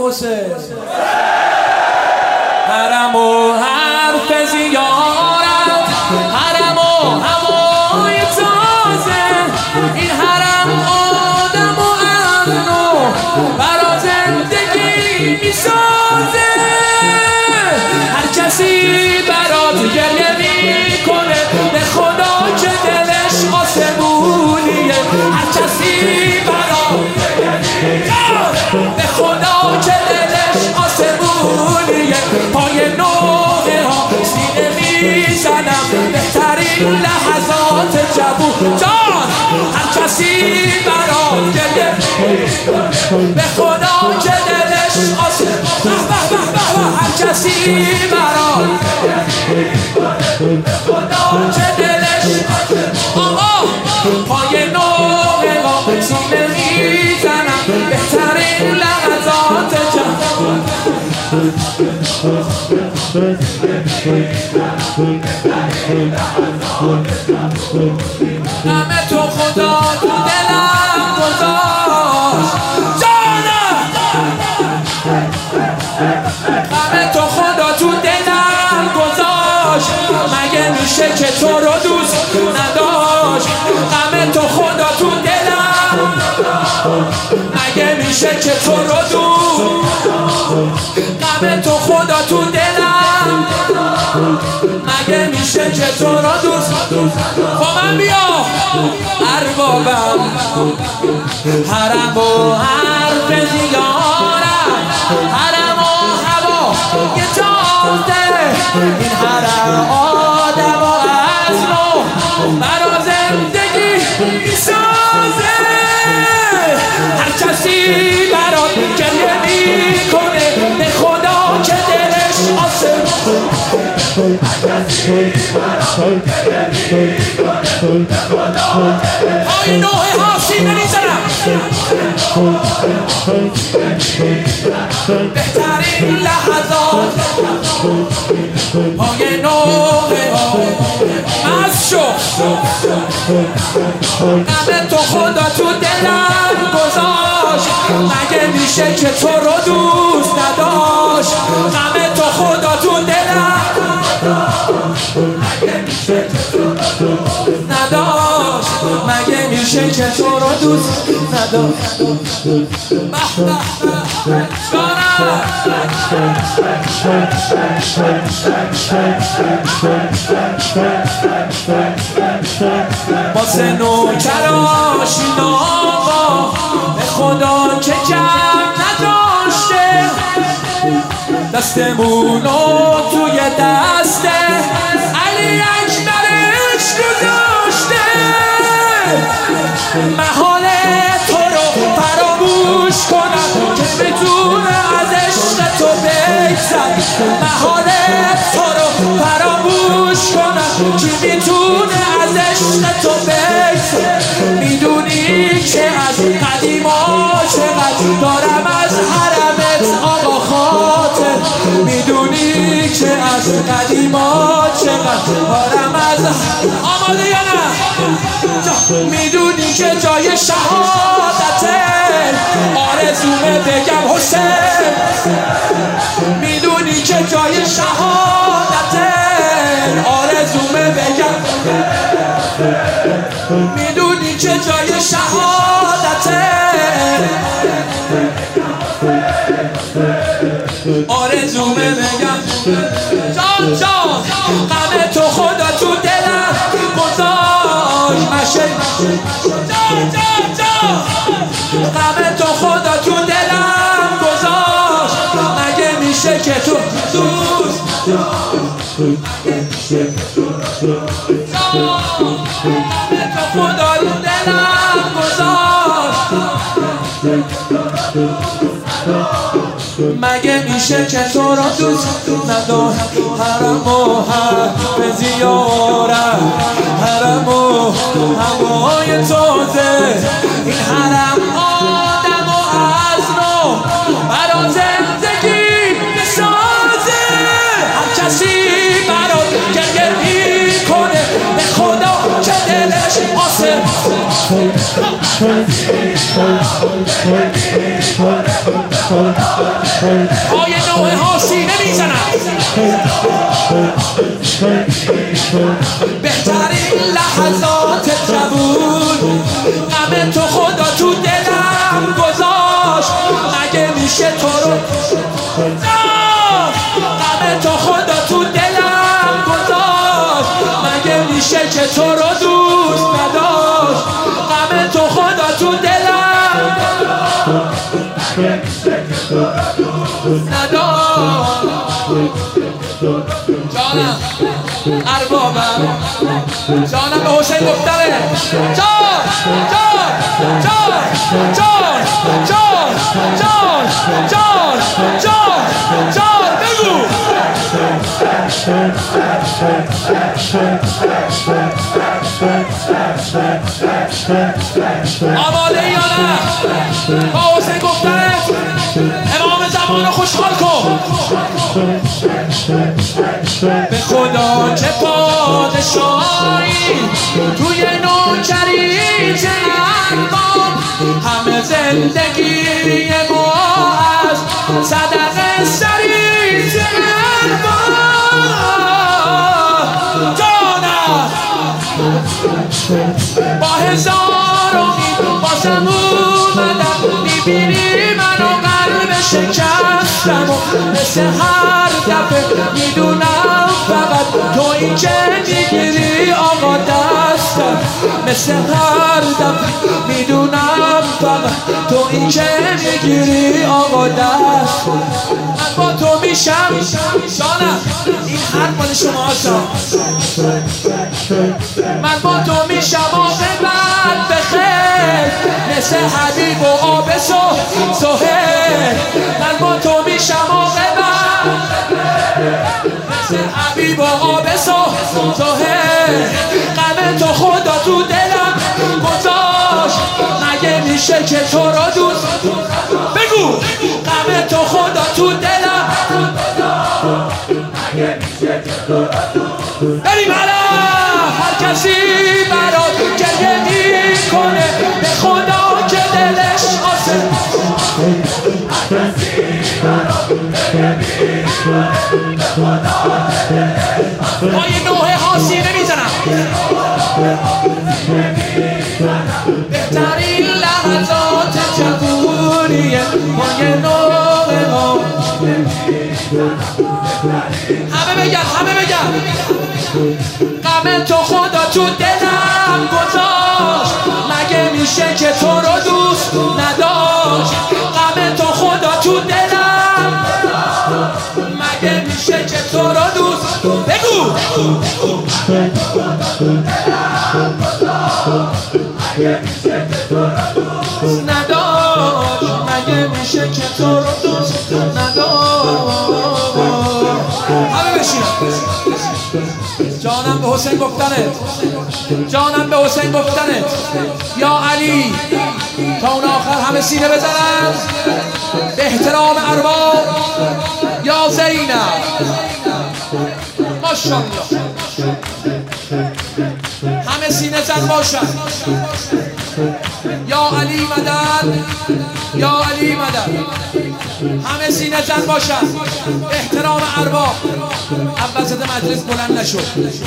حسین حرم و حرف زیارت، حرم و هوای تازه، این حرم آدم و امن و برا زندگی میسازه. هر کسی برات گریه میکنه، به خدا که دلش آسمونیه. هر کسی برات به خدا که دلش آسمونیه. پای نوحه ها سینه میزنم، بهترین لحظات جوون جان. هر کسی برات گریه به خدا که دلش آسمونیه. هر کسی برات به خدا که دلش آسمونیه. پای نوحه ها سینه میزنم، بهترین لحظات جوون. همه تو خدا تو دلم گذاشت جانم، همه تو خدا تو دلم گذاشت. مگه میشه که تو رو دوست نداشت؟ همه تو خدا تو دلم، مگه میشه که تو رو دوست؟ همه تو خدا تو دلم، مگه میشه که تو رو دوست؟ با من بیا اربابم، حرم و حرف زیارت، حرم و هوا یه جاده، این حرم آدم و اصل و برا زندگی میسازه. هر کسی برات گریه میکنه، به خدا که دلش آسمون. های نوحه ها سینه میزنم، بهترین لحظات های نوحه ها مست شد. همه تو خدا تو دلم گذاشت، مگه میشه که تو رو دوست نداشت؟ همه تو خدا تو دلم، مگه میشه که تو رو دوست نداشت؟ مگه میشه که تو رو دوست نداشت؟ واسه نوکراش این آقا به خدا که جمع نداشته، دستمونو توی دسته علی اکبرش گذاشته. محال تو رو فراموش کنم که بتونه از عشق تو بگذر. محال تو رو فراموش کنم که بتونه از عشق تو بگذر. میدونی که از قدیما چقدر دارم از حرمت آقا خاطر. میدونی که از قدیما چقدر دارم از آماده یا نه؟ میدونی که جای شهادته، آرزومه بگم حسین. میدونی که جای شهادته، آرزومه بگم. میدونی که جای شهادته، آرزومه بگم. جان جان همه تو خدا تو دلم گذاشت. مشه جان جان جان همه تو خدا تو دلم گذاشت. مگه میشه که تو دوست جان همه تو خدا تو دلم گذاشت. مگه میشه که تو را دوست نداشت؟ حرم و حرف زیارت، حرم و هوای تازه، این حرم آدم و اصل و برا زندگی میسازه. هر کسی برات گریه میکنه، به خدا که دلش آسمون. پای نوعه ها سینه میزنم. بهترین لحظات جوون غم تو خدا تو دلم گذاشت، مگه میشه تو رو غم تو خدا تو دلم گذاشت، مگه میشه که تو رو دوست نداشت، غم تو خدا تو دلم نداشت. جانم اربابم، جانم به حسین گفتره، جان جان جان جان جان جان جان جان جان بگو. آماده یا نه؟ با حسین گفتره امام زمان خوشحال کن. به خدا چه پادشاهی توی نوکری چه انبام، همه زندگی ما از صدقه سری چه انبام. جانم با هزار امید بازم اومدم، میبینی منو قلب شکستم و مثل هر دفعه میدونم فقط تو این که میگیری آقا دستم، مثل هر دفعه میدونم فقط تو این که میگیری آقا دستم. من با تو میشم جانم، این حرف مال شما هستم، من با تو میشم عاقبت بخیر مثل حبیب و آب سهیل. من با تو میشم عاقبت مثل حبیب و آب سهیل. غم تو خدا تو دلم گذاشت، مگه میشه که تو را دوست بگو. غم تو خدا تو دلم مگه میشه که تو را دوست. بریم حالا هر کسی برات گریه میکنه، به خدا که دلش آسه. هر کسی برات گریه میکنه، به خدا که دلش آسه. پای نوعه ها سینه میزنم. بهترین لحظات جوونیه پای نوعه ها. همه بگن غم تو خدا تو دلم گذاشت، مگه میشه که تو رو دوست نداشت، غم تو خدا تو دلم مگه میشه که تو رو دوست بگو. نداشت، مگه میشه که تو رو دوست نداشت. همه بشینم. جانم به حسین گفتنه، جانم به حسین گفتنه. یا علی تا اون آخر همه سینه بزنن به احترام ارباب. یا زینب ماشاءالله همه سینه زن باشن. یا علی مدد، یا علی مدد. همه سینه زن باشن به احترام ارباب. وسط مجلس بلند نشد.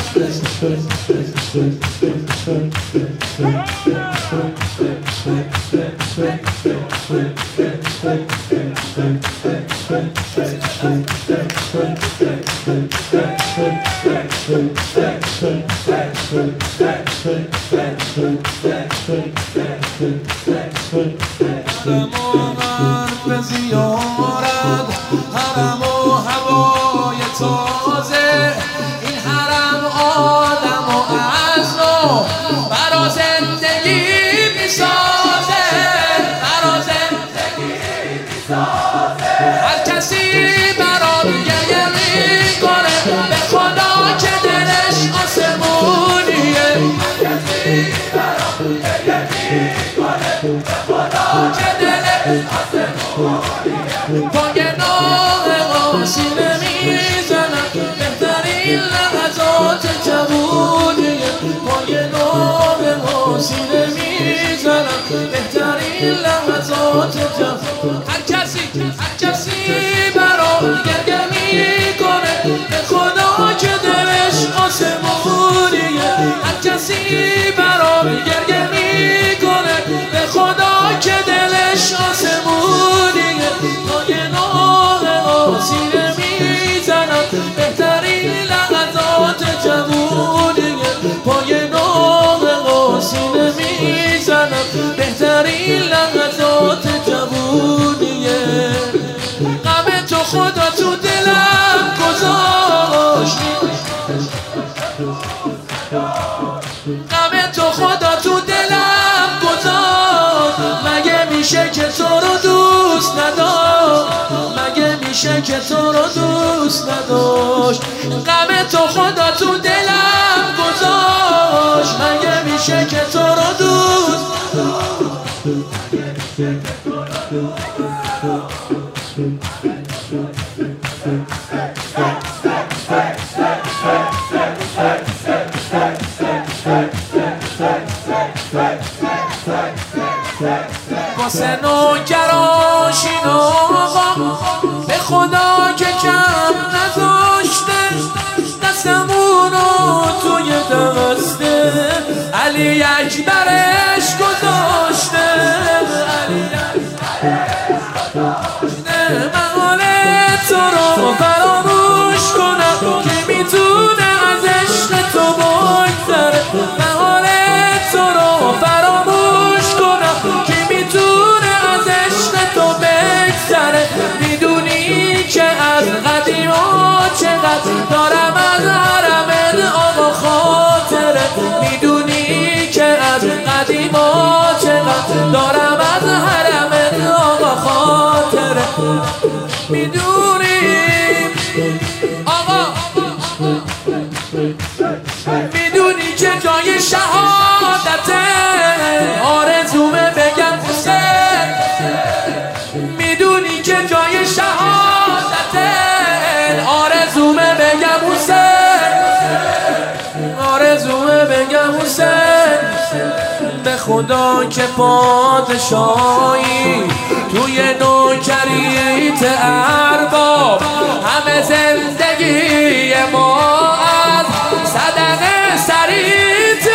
به زیارت حرم و هوای تازه، این حرم آدم و از نو برا زندگی میسازه، برا زندگی میسازه. هر کسی برا گریه میکنه، به خدا که دلش آسمونیه. هر کسی برا گریه میکنه، به خدا که دلش آسمونیه. پای نوعه سینه میزنم، بهترین لحظات جوونیه. پای نوعه سینه میزنم، بهترین لحظات جوونیه. هر کسی خدا تو دلم گذاشت، غم تو خدا تو دلم گذاشت. مگه میشه که تو رو دوست نداشت، مگه میشه که تو رو دوست نداشت. غم تو خدا تو دلم گذاشت، مگه میشه که تو رو دوست. واسه نوکراشین آقا به خدا که کم نذاشته، دستمونو توی دسته علی اکبرش گذاشته. من حال تو رو فراموش کنم که میتونه از عشق تو بگذره. من حال تو رو فراموش کنم که میتونه از عشق تو بگذره. میدونی که از قدیما چقدر دارم از حرمت آقا خاطره. میدونی که از قدیما چقدر دارم از حرمت آقا خاطره. میدونی آقا، میدونی که جای شهادته آرزومه بگم حسین. میدونی که جای شهادته آرزومه بگم حسین، آرزومه بگم حسین. به خدا که پادشاهی توی نوکریت ارباب، همه زندگی ما از صدقه سریت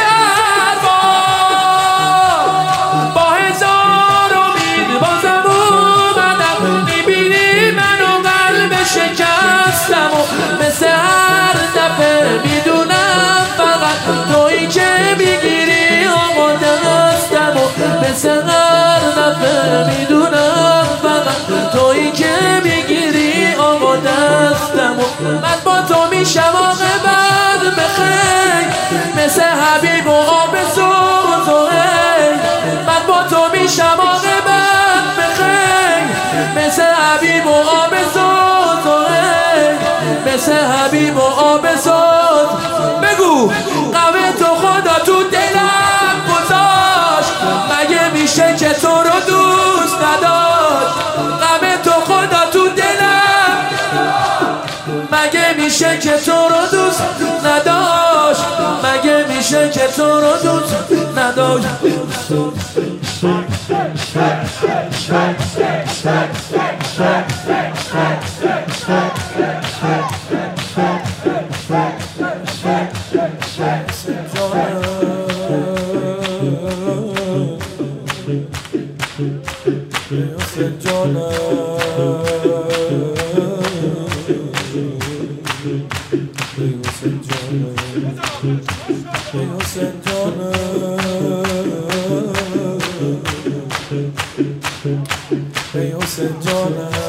ارباب. با هزار امید بازم اومدم، میبینی منو قلب شکستم و مثل هر دفعه میدونم فقط تویی که میگیری آقا دستم و مثل هر دفعه میدونم فقط تویی که میگیری آقا دستم و من با تو میشم عاقبت بخیر مثل حبیب و آب سوزوهی. من با تو میشم عاقبت بخیر مثل حبیب و آب سوزوهی، مثل حبیب و آب سوز. بگو غم تو خدا تو دلم گذاشت، مگه میشه که تو رو دوست نداشت. غم تو خدا تو دلم، مگه میشه که تو رو دوست نداشت. مگه میشه که تو رو دوست نداشت. Hey, Jona.